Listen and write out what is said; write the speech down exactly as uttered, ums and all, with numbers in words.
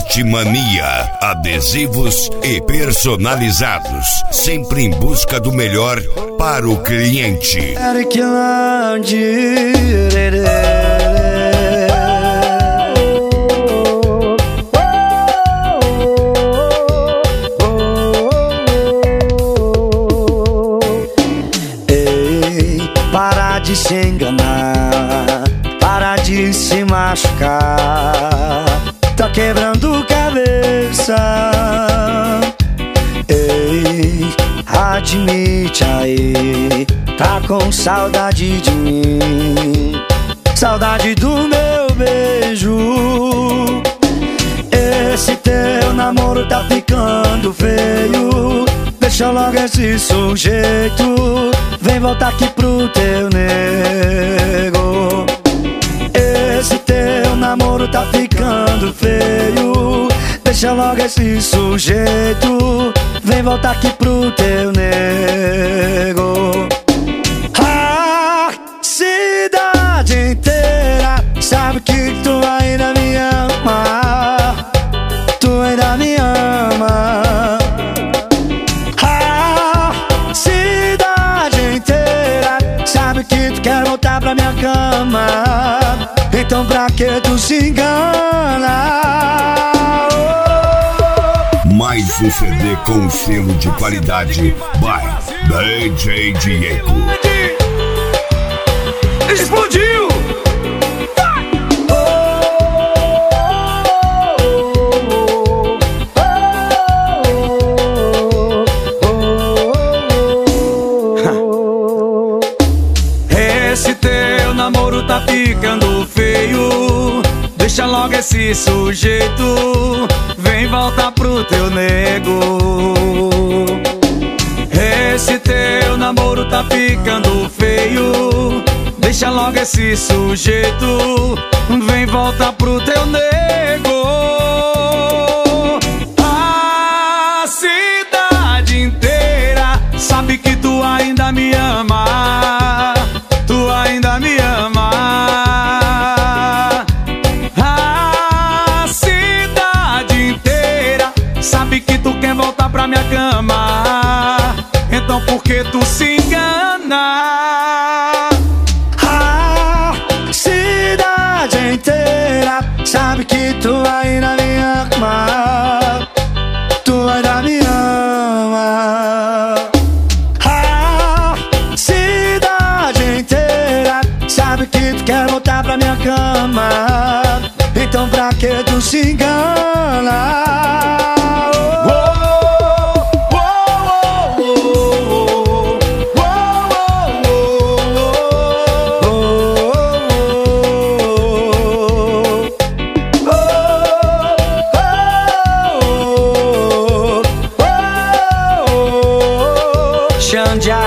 Arte Mania, adesivos e personalizados, sempre em busca do melhor para o cliente. Ei, para de se enganar, para de se machucar, tá quebrando cabeça. Ei, admite aí, tá com saudade de mim, saudade do meu beijo. Esse teu namoro tá ficando feio, deixa logo esse sujeito, vem voltar aqui pro teu nego. Esse teu namoro tá ficando feio, deixa logo esse sujeito, vem voltar aqui pro teu nego. A cidade inteira sabe que tu ainda me ama, tu ainda me ama. A cidade inteira sabe que tu quer voltar pra minha cama, então pra que tu se engana? Mais um C D com selo de qualidade by D J Diego. Explodiu! Esse teu namoro tá ficando feio, deixa logo esse sujeito, vem voltar pro teu nego. Esse teu namoro tá ficando feio, deixa logo esse sujeito, vem voltar pro teu nego. A cidade inteira sabe que tu ainda me ama, tu ainda me ama. A cidade inteira sabe que tu quer voltar pra minha cama, então por que tu se engana? A cidade inteira sabe que tu ainda me ama, tu ainda me ama. A cidade inteira sabe que tu quer voltar pra minha cama, então pra que tu se engana? Xande